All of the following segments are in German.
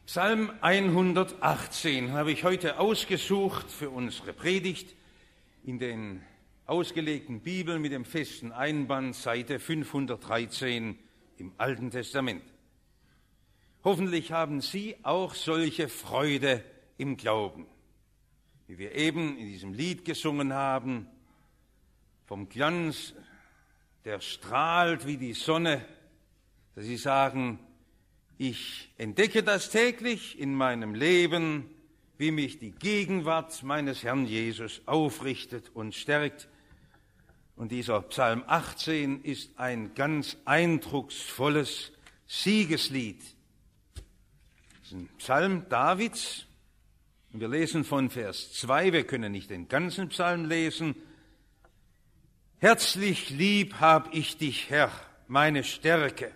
Psalm 118 habe ich heute ausgesucht für unsere Predigt in den ausgelegten Bibeln mit dem festen Einband, Seite 513 im Alten Testament. Hoffentlich haben Sie auch solche Freude im Glauben, wie wir eben in diesem Lied gesungen haben, vom Glanz, der strahlt wie die Sonne, dass Sie sagen, ich entdecke das täglich in meinem Leben, wie mich die Gegenwart meines Herrn Jesus aufrichtet und stärkt. Und dieser Psalm 18 ist ein ganz eindrucksvolles Siegeslied. Das ist ein Psalm Davids. Und wir lesen von Vers 2, wir können nicht den ganzen Psalm lesen. Herzlich lieb hab ich dich, Herr, meine Stärke.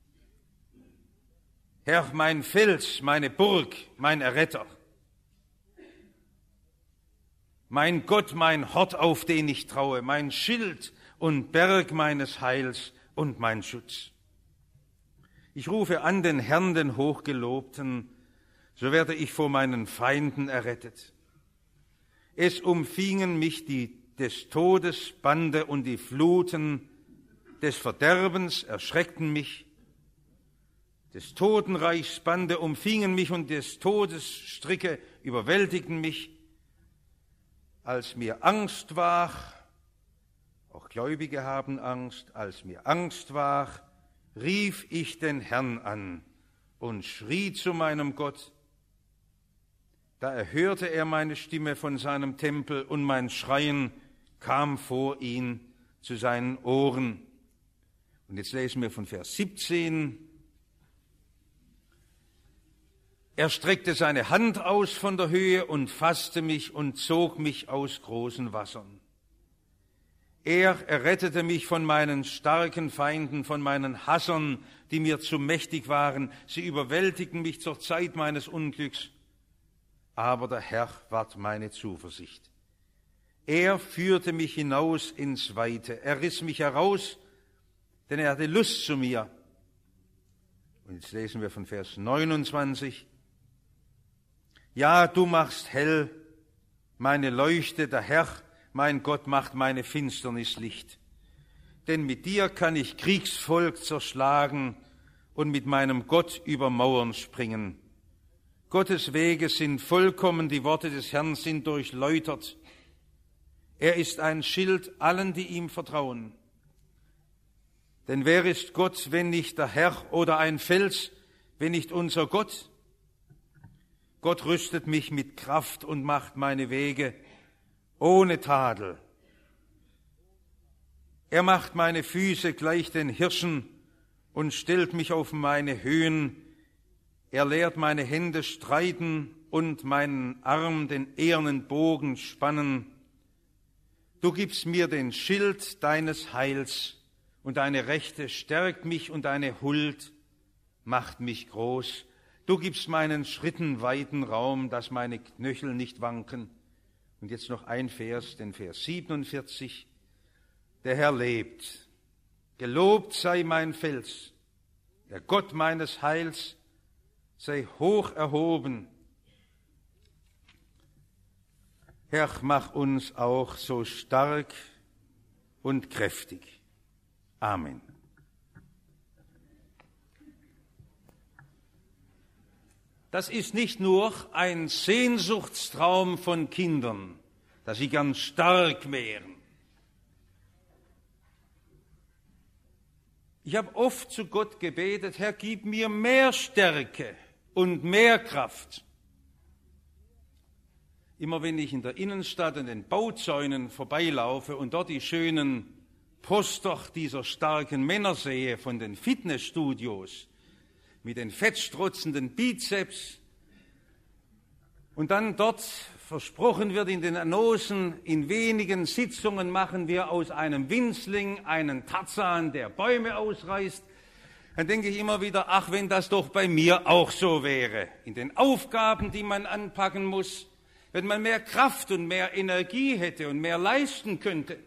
Herr, mein Fels, meine Burg, mein Erretter. Mein Gott, mein Hort, auf den ich traue, mein Schild und Berg meines Heils und mein Schutz. Ich rufe an den Herrn, den Hochgelobten, so werde ich vor meinen Feinden errettet. Es umfingen mich des Todes Bande und die Fluten des Verderbens erschreckten mich. Des Totenreichs Bande umfingen mich und des Todes Stricke überwältigten mich. Als mir Angst war, auch Gläubige haben Angst, als mir Angst war, rief ich den Herrn an und schrie zu meinem Gott. Da erhörte er meine Stimme von seinem Tempel und mein Schreien kam vor ihn zu seinen Ohren. Und jetzt lesen wir von Vers 17. Er streckte seine Hand aus von der Höhe und fasste mich und zog mich aus großen Wassern. Er errettete mich von meinen starken Feinden, von meinen Hassern, die mir zu mächtig waren. Sie überwältigten mich zur Zeit meines Unglücks. Aber der Herr ward meine Zuversicht. Er führte mich hinaus ins Weite. Er riss mich heraus, denn er hatte Lust zu mir. Und jetzt lesen wir von Vers 29. Ja, du machst hell meine Leuchte, der Herr, mein Gott, macht meine Finsternis Licht. Denn mit dir kann ich Kriegsvolk zerschlagen und mit meinem Gott über Mauern springen. Gottes Wege sind vollkommen, die Worte des Herrn sind durchläutert. Er ist ein Schild allen, die ihm vertrauen. Denn wer ist Gott, wenn nicht der Herr, oder ein Fels, wenn nicht unser Gott? Gott rüstet mich mit Kraft und macht meine Wege ohne Tadel. Er macht meine Füße gleich den Hirschen und stellt mich auf meine Höhen. Er lehrt meine Hände streiten und meinen Arm den ehernen Bogen spannen. Du gibst mir den Schild deines Heils und deine Rechte stärkt mich und deine Huld macht mich groß. Du gibst meinen Schritten weiten Raum, dass meine Knöchel nicht wanken. Und jetzt noch ein Vers, den Vers 47. Der Herr lebt. Gelobt sei mein Fels. Der Gott meines Heils sei hoch erhoben. Herr, mach uns auch so stark und kräftig. Amen. Das ist nicht nur ein Sehnsuchtstraum von Kindern, dass sie ganz stark wären. Ich habe oft zu Gott gebetet, Herr, gib mir mehr Stärke und mehr Kraft. Immer wenn ich in der Innenstadt an den Bauzäunen vorbeilaufe und dort die schönen Poster dieser starken Männer sehe von den Fitnessstudios, mit den fettstrotzenden Bizeps und dann dort versprochen wird in den Annoncen, in wenigen Sitzungen machen wir aus einem Winzling einen Tarzan, der Bäume ausreißt, dann denke ich immer wieder, ach, wenn das doch bei mir auch so wäre, in den Aufgaben, die man anpacken muss, wenn man mehr Kraft und mehr Energie hätte und mehr leisten könnte.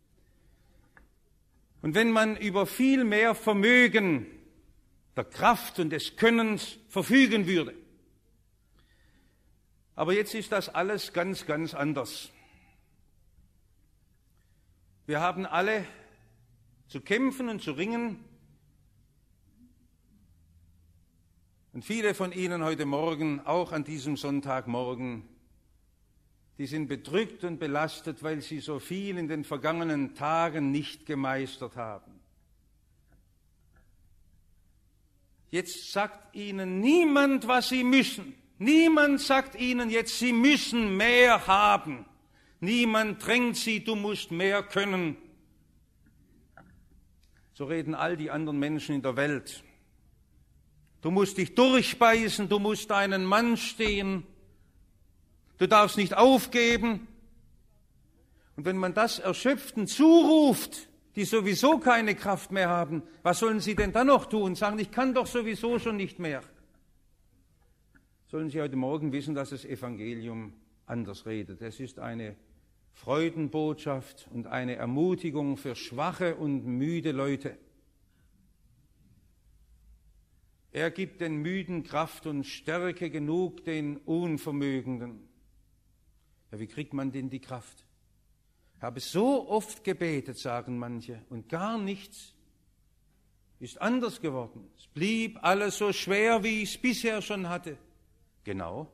Und wenn man über viel mehr Vermögen der Kraft und des Könnens verfügen würde. Aber jetzt ist das alles ganz, ganz anders. Wir haben alle zu kämpfen und zu ringen. Und viele von Ihnen heute Morgen, auch an diesem Sonntagmorgen, die sind bedrückt und belastet, weil sie so viel in den vergangenen Tagen nicht gemeistert haben. Jetzt sagt Ihnen niemand, was Sie müssen. Niemand sagt Ihnen jetzt, Sie müssen mehr haben. Niemand drängt Sie, du musst mehr können. So reden all die anderen Menschen in der Welt. Du musst dich durchbeißen, du musst deinen Mann stehen, du darfst nicht aufgeben. Und wenn man das Erschöpften zuruft, die sowieso keine Kraft mehr haben, was sollen sie denn dann noch tun? Sagen, ich kann doch sowieso schon nicht mehr. Sollen Sie heute Morgen wissen, dass das Evangelium anders redet. Es ist eine Freudenbotschaft und eine Ermutigung für schwache und müde Leute. Er gibt den Müden Kraft und Stärke genug den Unvermögenden. Ja, wie kriegt man denn die Kraft? Ich habe so oft gebetet, sagen manche, und gar nichts ist anders geworden. Es blieb alles so schwer, wie ich es bisher schon hatte. Genau.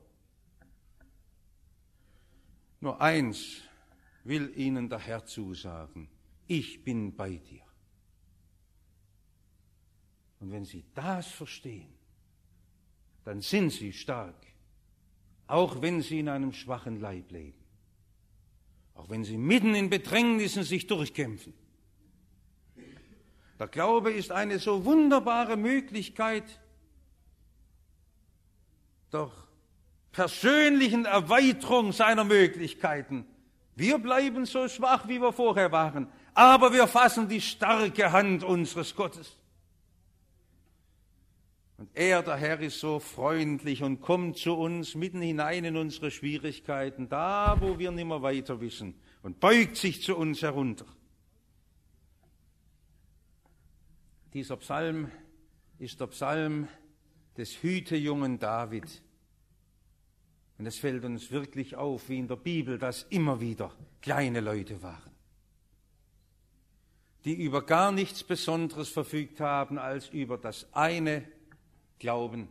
Nur eins will Ihnen der Herr zusagen: Ich bin bei dir. Und wenn Sie das verstehen, dann sind Sie stark, auch wenn Sie in einem schwachen Leib leben, auch wenn Sie mitten in Bedrängnissen sich durchkämpfen. Der Glaube ist eine so wunderbare Möglichkeit der persönlichen Erweiterung seiner Möglichkeiten. Wir bleiben so schwach, wie wir vorher waren, aber wir fassen die starke Hand unseres Gottes. Und er, der Herr, ist so freundlich und kommt zu uns mitten hinein in unsere Schwierigkeiten, da wo wir nicht mehr weiter wissen, und beugt sich zu uns herunter. Dieser Psalm ist der Psalm des Hütejungen David. Und es fällt uns wirklich auf, wie in der Bibel das immer wieder kleine Leute waren, die über gar nichts Besonderes verfügt haben als über das eine Glauben.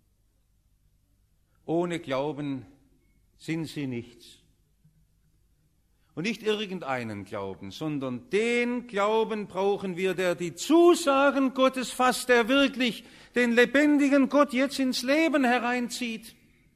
Ohne Glauben sind sie nichts. Und nicht irgendeinen Glauben, sondern den Glauben brauchen wir, der die Zusagen Gottes fasst, der wirklich den lebendigen Gott jetzt ins Leben hereinzieht.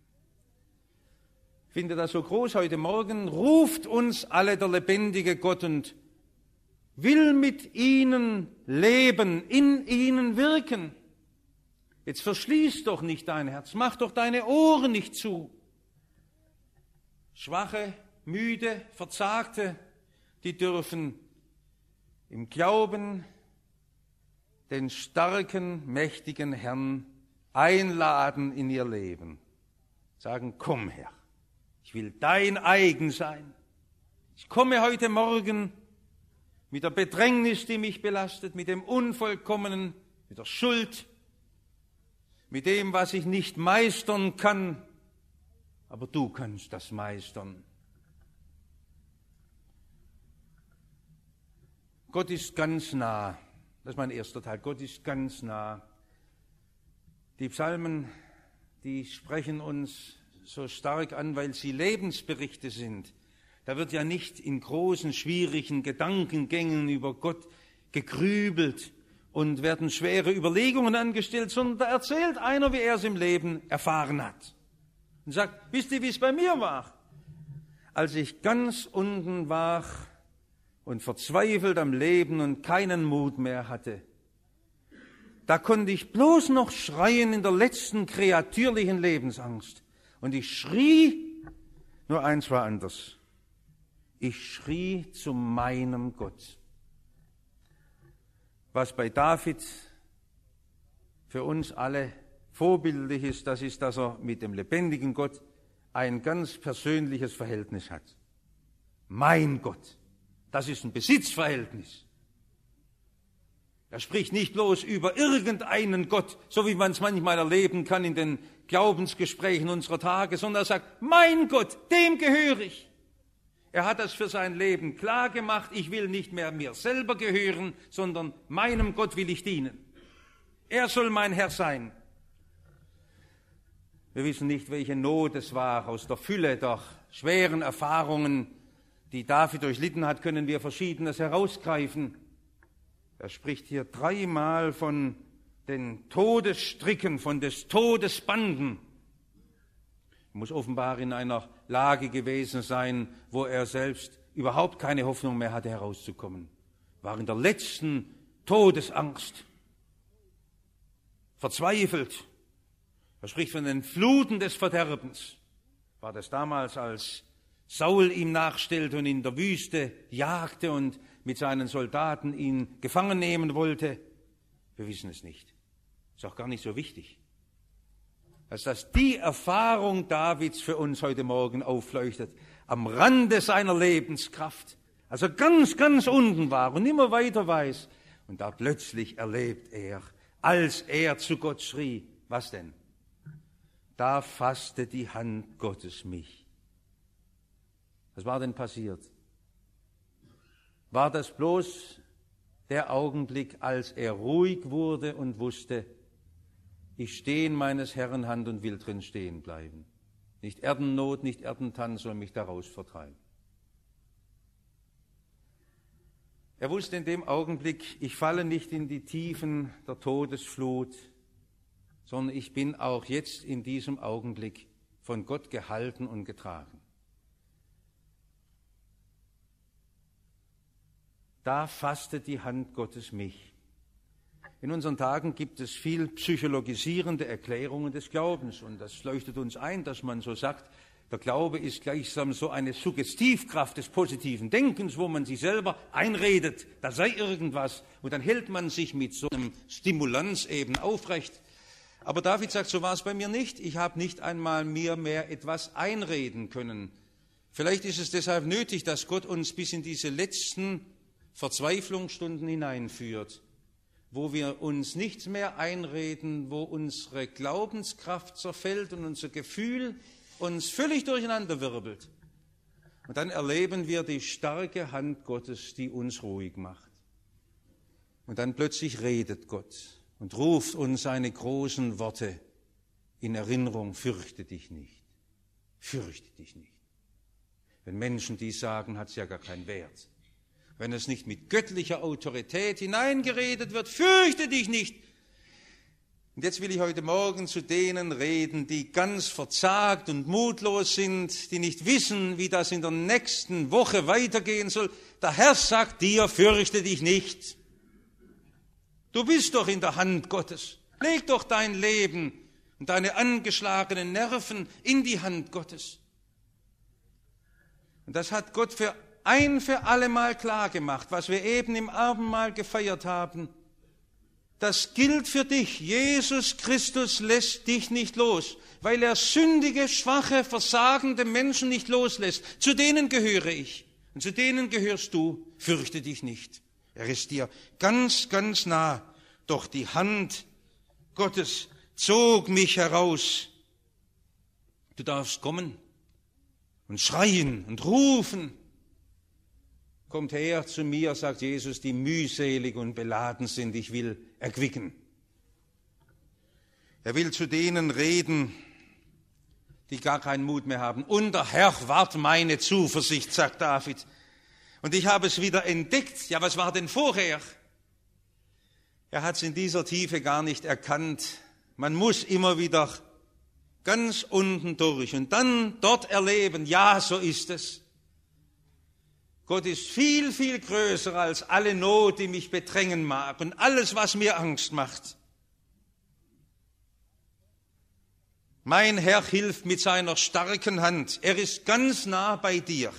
Ich finde das so groß heute Morgen, ruft uns alle der lebendige Gott und will mit ihnen leben, in ihnen wirken. Jetzt verschließ doch nicht dein Herz, mach doch deine Ohren nicht zu. Schwache, müde, Verzagte, die dürfen im Glauben den starken, mächtigen Herrn einladen in ihr Leben. Sagen, komm Herr, ich will dein eigen sein. Ich komme heute Morgen mit der Bedrängnis, die mich belastet, mit dem Unvollkommenen, mit der Schuld, mit dem, was ich nicht meistern kann, aber du kannst das meistern. Gott ist ganz nah. Das ist mein erster Teil. Gott ist ganz nah. Die Psalmen, die sprechen uns so stark an, weil sie Lebensberichte sind. Da wird ja nicht in großen, schwierigen Gedankengängen über Gott gegrübelt und werden schwere Überlegungen angestellt, sondern da erzählt einer, wie er es im Leben erfahren hat. Und sagt, wisst ihr, wie es bei mir war? Als ich ganz unten war und verzweifelt am Leben und keinen Mut mehr hatte, da konnte ich bloß noch schreien in der letzten kreatürlichen Lebensangst. Und ich schrie, nur eins war anders. Ich schrie zu meinem Gott. Was bei David für uns alle vorbildlich ist, das ist, dass er mit dem lebendigen Gott ein ganz persönliches Verhältnis hat. Mein Gott, das ist ein Besitzverhältnis. Er spricht nicht bloß über irgendeinen Gott, so wie man es manchmal erleben kann in den Glaubensgesprächen unserer Tage, sondern er sagt, mein Gott, dem gehöre ich. Er hat das für sein Leben klar gemacht, ich will nicht mehr mir selber gehören, sondern meinem Gott will ich dienen. Er soll mein Herr sein. Wir wissen nicht, welche Not es war. Aus der Fülle der schweren Erfahrungen, die David durchlitten hat, können wir Verschiedenes herausgreifen. Er spricht hier 3-mal von den Todesstricken, von des Todes Banden. Er muss offenbar in einer Lage gewesen sein, wo er selbst überhaupt keine Hoffnung mehr hatte, herauszukommen. War in der letzten Todesangst, verzweifelt. Er spricht von den Fluten des Verderbens. War das damals, als Saul ihm nachstellte und in der Wüste jagte und mit seinen Soldaten ihn gefangen nehmen wollte? Wir wissen es nicht. Ist auch gar nicht so wichtig. Dass das die Erfahrung Davids für uns heute Morgen aufleuchtet, am Rande seiner Lebenskraft, also ganz, ganz unten war und immer weiter weiß. Und da plötzlich erlebt er, als er zu Gott schrie, was denn? Da fasste die Hand Gottes mich. Was war denn passiert? War das bloß der Augenblick, als er ruhig wurde und wusste, ich stehe in meines Herrn Hand und will drin stehen bleiben. Nicht Erdennot, nicht Erdentanz soll mich daraus vertreiben. Er wusste in dem Augenblick, ich falle nicht in die Tiefen der Todesflut, sondern ich bin auch jetzt in diesem Augenblick von Gott gehalten und getragen. Da fasste die Hand Gottes mich. In unseren Tagen gibt es viel psychologisierende Erklärungen des Glaubens und das leuchtet uns ein, dass man so sagt, der Glaube ist gleichsam so eine Suggestivkraft des positiven Denkens, wo man sich selber einredet, da sei irgendwas und dann hält man sich mit so einem Stimulanz eben aufrecht. Aber David sagt, so war es bei mir nicht. Ich habe nicht einmal mir mehr etwas einreden können. Vielleicht ist es deshalb nötig, dass Gott uns bis in diese letzten Verzweiflungsstunden hineinführt, wo wir uns nichts mehr einreden, wo unsere Glaubenskraft zerfällt und unser Gefühl uns völlig durcheinander wirbelt. Und dann erleben wir die starke Hand Gottes, die uns ruhig macht. Und dann plötzlich redet Gott und ruft uns seine großen Worte in Erinnerung, fürchte dich nicht, fürchte dich nicht. Wenn Menschen dies sagen, hat es ja gar keinen Wert. Wenn es nicht mit göttlicher Autorität hineingeredet wird, fürchte dich nicht. Und jetzt will ich heute Morgen zu denen reden, die ganz verzagt und mutlos sind, die nicht wissen, wie das in der nächsten Woche weitergehen soll. Der Herr sagt dir, fürchte dich nicht. Du bist doch in der Hand Gottes. Leg doch dein Leben und deine angeschlagenen Nerven in die Hand Gottes. Und das hat Gott ein für alle Mal klar gemacht, was wir eben im Abendmahl gefeiert haben. Das gilt für dich. Jesus Christus lässt dich nicht los, weil er sündige, schwache, versagende Menschen nicht loslässt. Zu denen gehöre ich und zu denen gehörst du. Fürchte dich nicht. Er ist dir ganz, ganz nah. Doch die Hand Gottes zog mich heraus. Du darfst kommen und schreien und rufen. Kommt her zu mir, sagt Jesus, die mühselig und beladen sind, ich will erquicken. Er will zu denen reden, die gar keinen Mut mehr haben. Und der Herr ward meine Zuversicht, sagt David. Und ich habe es wieder entdeckt. Ja, was war denn vorher? Er hat es in dieser Tiefe gar nicht erkannt. Man muss immer wieder ganz unten durch und dann dort erleben, ja, so ist es. Gott ist viel, viel größer als alle Not, die mich bedrängen mag und alles, was mir Angst macht. Mein Herr hilft mit seiner starken Hand. Er ist ganz nah bei dir.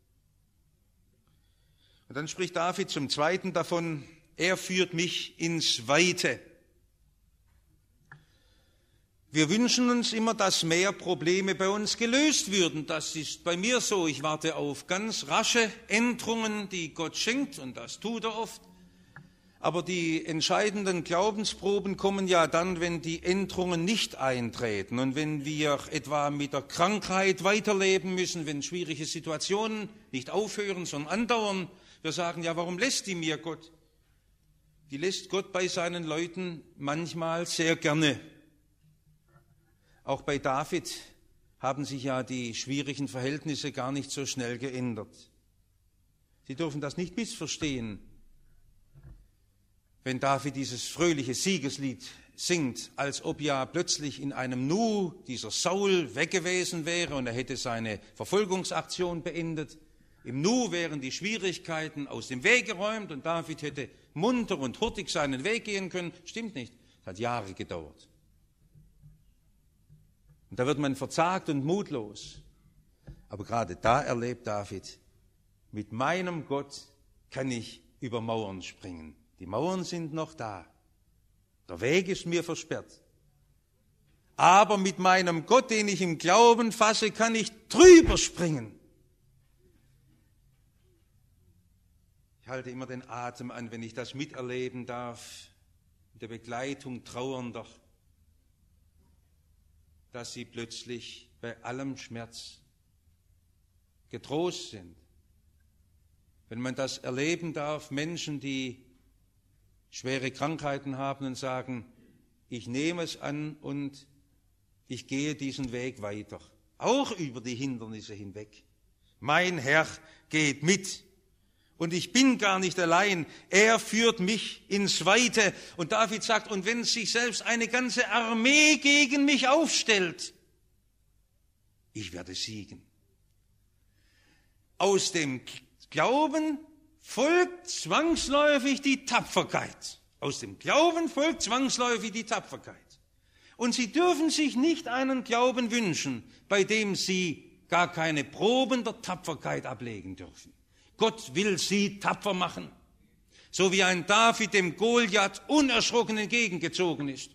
Und dann spricht David zum Zweiten davon, er führt mich ins Weite. Wir wünschen uns immer, dass mehr Probleme bei uns gelöst würden. Das ist bei mir so. Ich warte auf ganz rasche Änderungen, die Gott schenkt, und das tut er oft. Aber die entscheidenden Glaubensproben kommen ja dann, wenn die Änderungen nicht eintreten und wenn wir etwa mit der Krankheit weiterleben müssen, wenn schwierige Situationen nicht aufhören, sondern andauern. Wir sagen, ja, warum lässt die mir Gott? Die lässt Gott bei seinen Leuten manchmal sehr gerne. Auch bei David haben sich ja die schwierigen Verhältnisse gar nicht so schnell geändert. Sie dürfen das nicht missverstehen. Wenn David dieses fröhliche Siegeslied singt, als ob ja plötzlich in einem Nu dieser Saul weg gewesen wäre und er hätte seine Verfolgungsaktion beendet. Im Nu wären die Schwierigkeiten aus dem Weg geräumt und David hätte munter und hurtig seinen Weg gehen können. Stimmt nicht. Es hat Jahre gedauert. Und da wird man verzagt und mutlos. Aber gerade da erlebt David, mit meinem Gott kann ich über Mauern springen. Die Mauern sind noch da. Der Weg ist mir versperrt. Aber mit meinem Gott, den ich im Glauben fasse, kann ich drüber springen. Ich halte immer den Atem an, wenn ich das miterleben darf, in der Begleitung Trauernder, dass sie plötzlich bei allem Schmerz getrost sind. Wenn man das erleben darf, Menschen, die schwere Krankheiten haben und sagen, ich nehme es an und ich gehe diesen Weg weiter, auch über die Hindernisse hinweg. Mein Herr geht mit und ich bin gar nicht allein, er führt mich ins Weite. Und David sagt, und wenn sich selbst eine ganze Armee gegen mich aufstellt, ich werde siegen. Aus dem Glauben folgt zwangsläufig die Tapferkeit. Aus dem Glauben folgt zwangsläufig die Tapferkeit. Und Sie dürfen sich nicht einen Glauben wünschen, bei dem Sie gar keine Proben der Tapferkeit ablegen dürfen. Gott will Sie tapfer machen, so wie ein David dem Goliath unerschrocken entgegengezogen ist.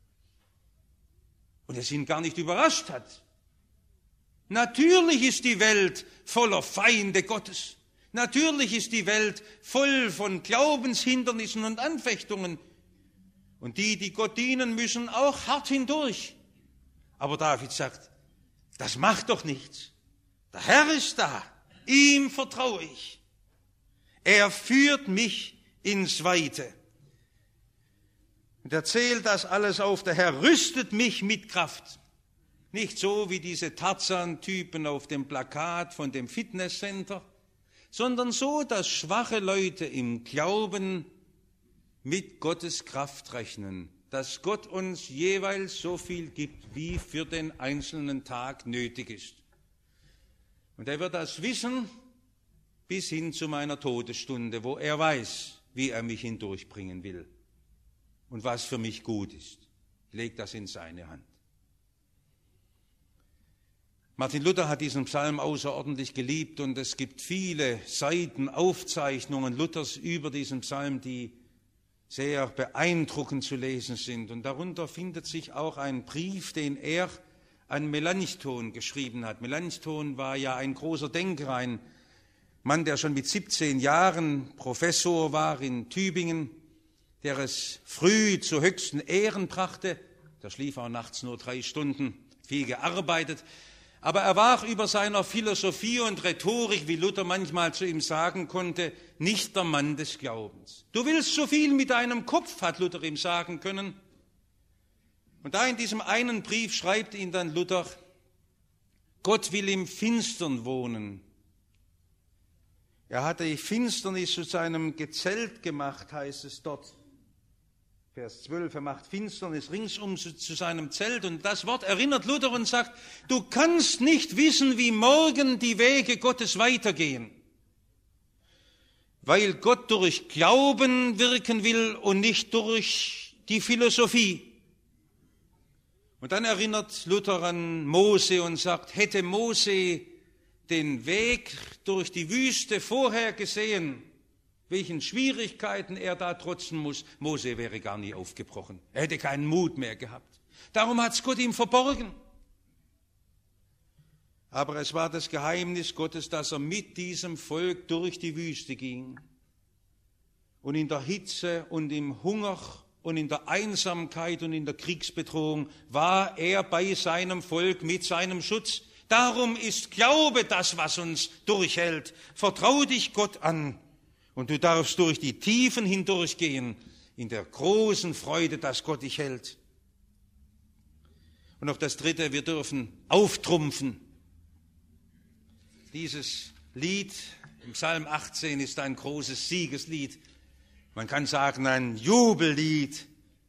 Und es ihn gar nicht überrascht hat. Natürlich ist die Welt voller Feinde Gottes. Natürlich ist die Welt voll von Glaubenshindernissen und Anfechtungen. Und die Gott dienen, müssen auch hart hindurch. Aber David sagt, das macht doch nichts. Der Herr ist da, ihm vertraue ich. Er führt mich ins Weite. Und er zählt das alles auf, der Herr rüstet mich mit Kraft. Nicht so wie diese Tarzan-Typen auf dem Plakat von dem Fitnesscenter, sondern so, dass schwache Leute im Glauben mit Gottes Kraft rechnen, dass Gott uns jeweils so viel gibt, wie für den einzelnen Tag nötig ist. Und er wird das wissen bis hin zu meiner Todesstunde, wo er weiß, wie er mich hindurchbringen will und was für mich gut ist. Ich lege das in seine Hand. Martin Luther hat diesen Psalm außerordentlich geliebt und es gibt viele Seiten, Aufzeichnungen Luthers über diesen Psalm, die sehr beeindruckend zu lesen sind. Und darunter findet sich auch ein Brief, den er an Melanchthon geschrieben hat. Melanchthon war ja ein großer Denker, ein Mann, der schon mit 17 Jahren Professor war in Tübingen, der es früh zu höchsten Ehren brachte. Der schlief auch nachts nur 3 Stunden, viel gearbeitet. Aber er war über seiner Philosophie und Rhetorik, wie Luther manchmal zu ihm sagen konnte, nicht der Mann des Glaubens. Du willst so viel mit deinem Kopf, hat Luther ihm sagen können. Und da in diesem einen Brief schreibt ihn dann Luther, Gott will im Finstern wohnen. Er hatte die Finsternis zu seinem Gezelt gemacht, heißt es dort. Vers 12, er macht Finsternis ringsum zu seinem Zelt. Und das Wort erinnert Luther und sagt, du kannst nicht wissen, wie morgen die Wege Gottes weitergehen. Weil Gott durch Glauben wirken will und nicht durch die Philosophie. Und dann erinnert Luther an Mose und sagt, hätte Mose den Weg durch die Wüste vorher gesehen, welchen Schwierigkeiten er da trotzen muss, Mose wäre gar nie aufgebrochen. Er hätte keinen Mut mehr gehabt. Darum hat es Gott ihm verborgen. Aber es war das Geheimnis Gottes, dass er mit diesem Volk durch die Wüste ging. und in der Hitze und im Hunger und in der Einsamkeit und in der Kriegsbedrohung war er bei seinem Volk mit seinem Schutz. Darum ist Glaube das, was uns durchhält. Vertrau dich Gott an und du darfst durch die Tiefen hindurchgehen in der großen Freude, dass Gott dich hält. Und noch das Dritte, wir dürfen auftrumpfen. Dieses Lied im Psalm 18 ist ein großes Siegeslied. Man kann sagen, ein Jubellied.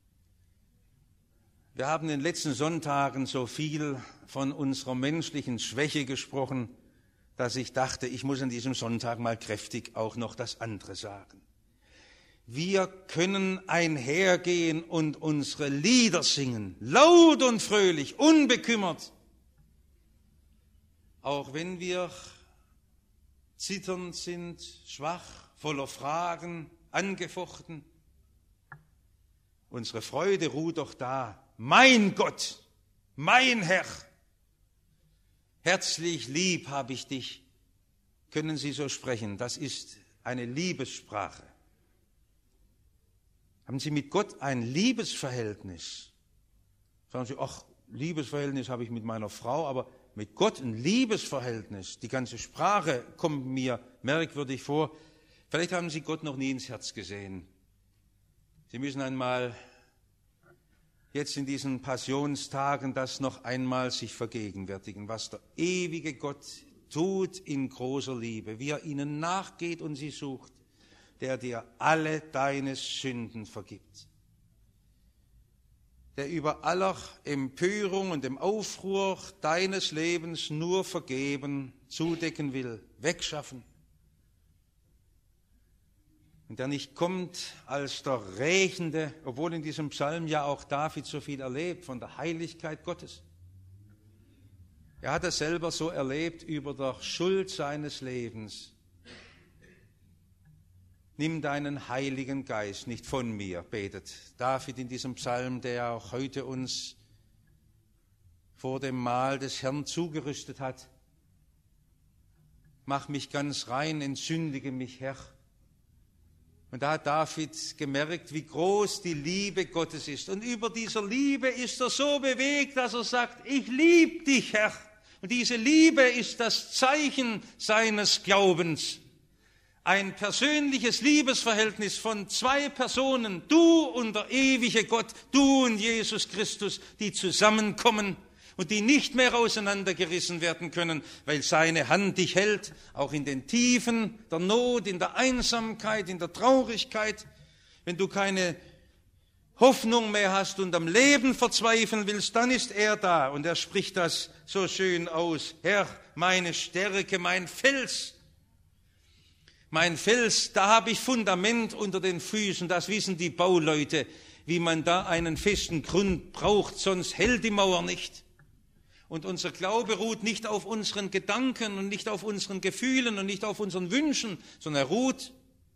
Wir haben in den letzten Sonntagen so viel von unserer menschlichen Schwäche gesprochen, dass ich dachte, ich muss an diesem Sonntag mal kräftig auch noch das andere sagen. Wir können einhergehen und unsere Lieder singen, laut und fröhlich, unbekümmert, auch wenn wir zitternd sind, schwach, voller Fragen, angefochten. Unsere Freude ruht doch da. Mein Gott, mein Herr, herzlich lieb habe ich dich. Können Sie so sprechen? Das ist eine Liebessprache. Haben Sie mit Gott ein Liebesverhältnis? Sagen Sie, ach, Liebesverhältnis habe ich mit meiner Frau, aber mit Gott ein Liebesverhältnis. Die ganze Sprache kommt mir merkwürdig vor. Vielleicht haben Sie Gott noch nie ins Herz gesehen. Sie müssen einmal jetzt in diesen Passionstagen das noch einmal sich vergegenwärtigen, was der ewige Gott tut in großer Liebe, wie er ihnen nachgeht und sie sucht, der dir alle deine Sünden vergibt, der über aller Empörung und dem Aufruhr deines Lebens nur vergeben, zudecken will, wegschaffen. Und der nicht kommt als der Rächende, obwohl in diesem Psalm ja auch David so viel erlebt von der Heiligkeit Gottes. Er hat es selber so erlebt über der Schuld seines Lebens. Nimm deinen Heiligen Geist nicht von mir, betet David in diesem Psalm, der auch heute uns vor dem Mahl des Herrn zugerüstet hat. Mach mich ganz rein, entsündige mich, Herr. Und da hat David gemerkt, wie groß die Liebe Gottes ist. Und über dieser Liebe ist er so bewegt, dass er sagt, ich liebe dich, Herr. Und diese Liebe ist das Zeichen seines Glaubens. Ein persönliches Liebesverhältnis von zwei Personen, du und der ewige Gott, du und Jesus Christus, die zusammenkommen und die nicht mehr auseinandergerissen werden können, weil seine Hand dich hält, auch in den Tiefen der Not, in der Einsamkeit, in der Traurigkeit. Wenn du keine Hoffnung mehr hast und am Leben verzweifeln willst, dann ist er da und er spricht das so schön aus. Herr, meine Stärke, mein Fels, da habe ich Fundament unter den Füßen, das wissen die Bauleute, wie man da einen festen Grund braucht, sonst hält die Mauer nicht. Und unser Glaube ruht nicht auf unseren Gedanken und nicht auf unseren Gefühlen und nicht auf unseren Wünschen, sondern er ruht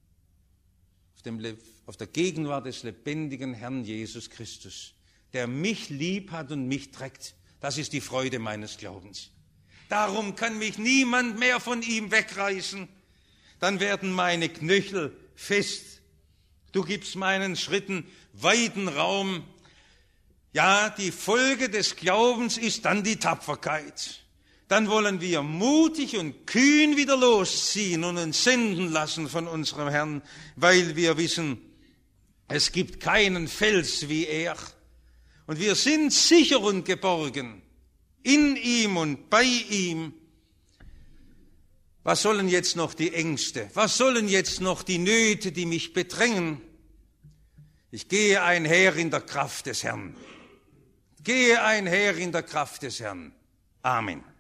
auf der Gegenwart des lebendigen Herrn Jesus Christus, der mich lieb hat und mich trägt. Das ist die Freude meines Glaubens. Darum kann mich niemand mehr von ihm wegreißen. Dann werden meine Knöchel fest. Du gibst meinen Schritten weiten Raum. Ja, die Folge des Glaubens ist dann die Tapferkeit. Dann wollen wir mutig und kühn wieder losziehen und uns senden lassen von unserem Herrn, weil wir wissen, es gibt keinen Fels wie er. Und wir sind sicher und geborgen in ihm und bei ihm. Was sollen jetzt noch die Ängste? Was sollen jetzt noch die Nöte, die mich bedrängen? Ich gehe einher in der Kraft des Herrn. Gehe einher in der Kraft des Herrn. Amen.